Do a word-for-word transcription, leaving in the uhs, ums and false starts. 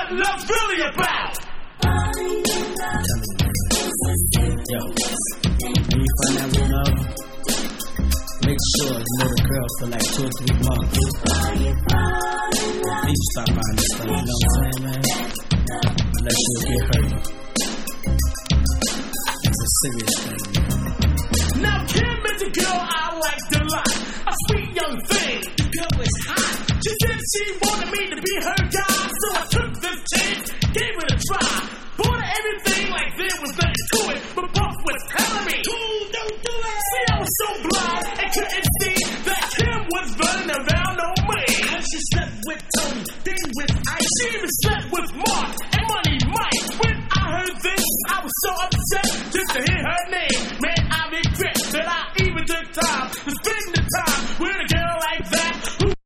what love's really about. Yo, when you find out real love, make sure you know the girl for like two or three months. Please stop buying this stuff, you know what I'm saying, man? Unless you'll get hurt. It's a serious thing, man. Now Kim is a girl I liked a lot. A sweet young thing. The girl is hot. She said she wanted me to be her guy, so I took this chance, gave it a try. Bought her everything like there was nothing to it, but Puff was telling me, cool, don't do it. See, I was so blind and couldn't see that Kim was running around on me. When she slept with Tony, then with Ice, she even slept